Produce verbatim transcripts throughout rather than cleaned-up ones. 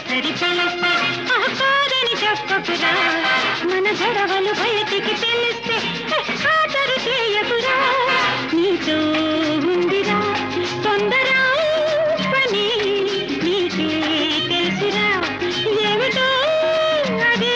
సొగసరి పిలిస్తే కాదని చెప్పకురా, మన గొడవలు బయటికి తెలిస్తే ఖాతరు చేయకురా. నీతో ఉందిరా తొందర పని నీకే తెలుసురా ఏమిటో అది.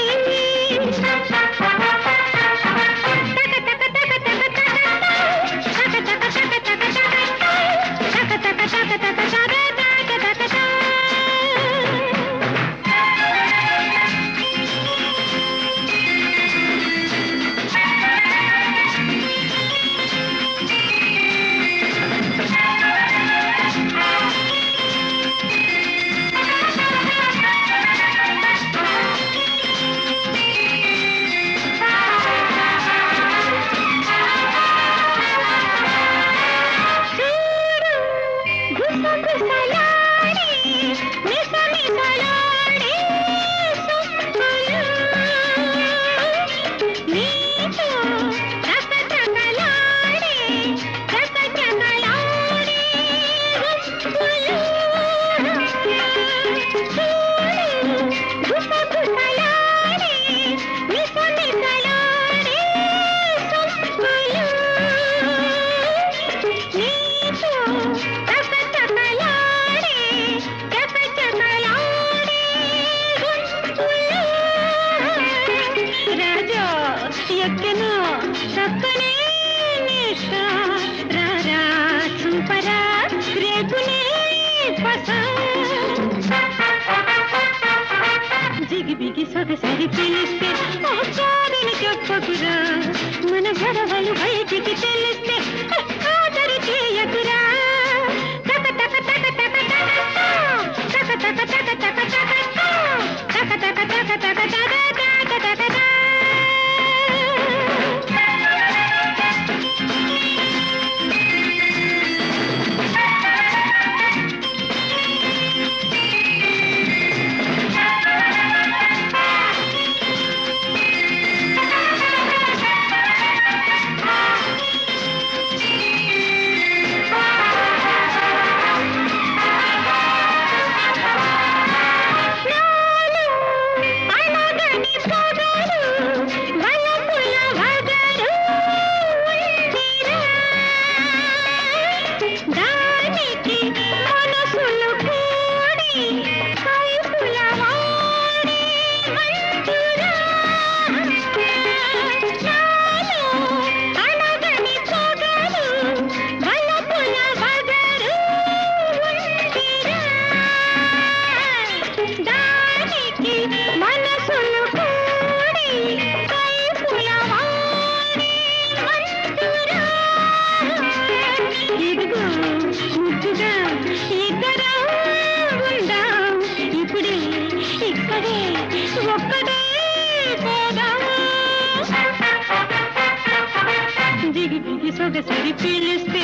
ఎక్కెను చక్కనే నిష రారా చూపరా రేపునే పస జిగిబిగి సొగసరి పిలిస్తే కాదని చెప్పకురా, మన గొడవలు బయటికి తెలిస్తే ఖాతరు చేయకురా. తక తక తక తక తక తక తక తక తక తక తక తక తక తక తక తక. జిగిబిగి సొగసరి పిలిస్తే